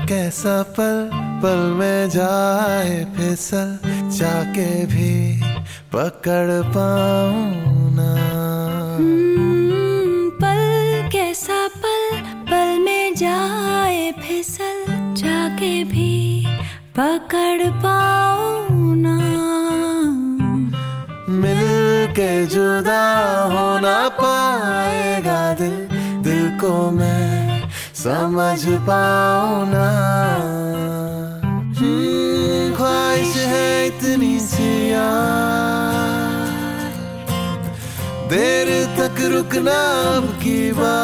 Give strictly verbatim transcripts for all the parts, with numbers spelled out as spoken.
कैसा पल पल में जाए फिसल, जाके भी पकड़ पाऊं ना। हम्म, पल कैसा पल पल में जाए फिसल, जाके भी पकड़ पाऊं ना। मिल के जुदा हो ना पाएगा दिल, दिल को मैं समझ पाऊं ना। हम्म, ख्वाहिश है इतनी सी यार, देर तक रुकना अब की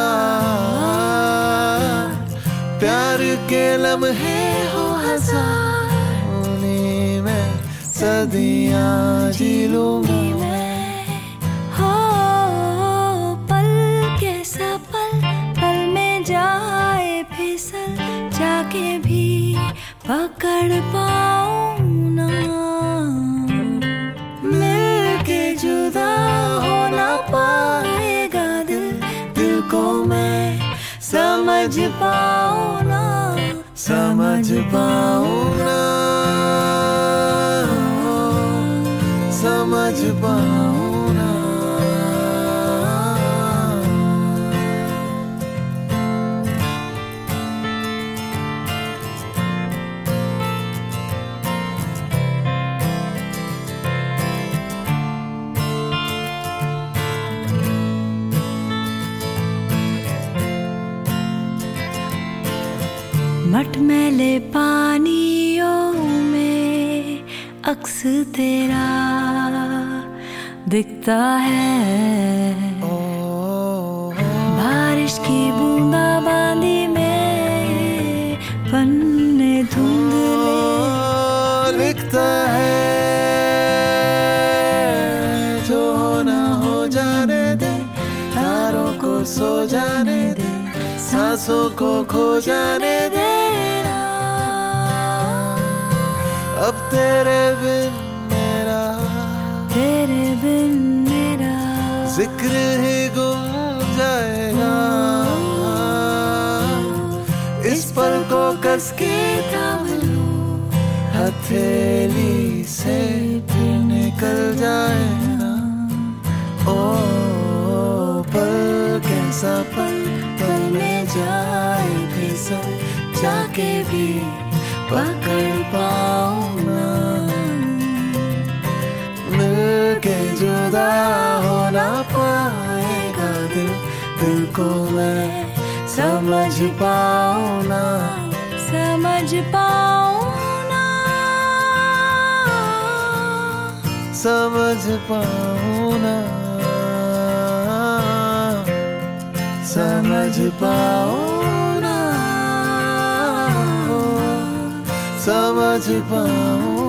बात। प्यार के लम्हे हो हजार, उन्हीं में सदियां जी लूंगी मैं। हो पल कैसा पल पल में जाए फिसल, जाके भी पकड़ पाऊं ना। मिल के जुदा हो ना पाएगा दिल, दिल को मैं समझ पाऊं ना, समझ पाऊं ना, समझ पाऊं ना। मटमैले पानियों में अक्स तेरा दिखता है। बारिश की बूंदा बांदी में पन्ने धुंधले लिखता है। जो होना हो जाने दे, तारों को सो जाने दे, सांसों को खो जाने दे। अब तेरे बिन मेरा, तेरे बिन मेरा जिक्र ही गुम जाएगा। इस पल को कस के थाम लूं, हथेली से फिर निकल जाएगा। ओ पल कैसा पल पल में जाए फिसल, जाके भी पकड़ पाऊं ना। मिल के जुदा हो ना पाएगा दिल, दिल को मैं समझ पाऊं ना, समझ पाऊं ना, समझ पाऊं ना, समझ पाऊं ना, समझ पाऊं।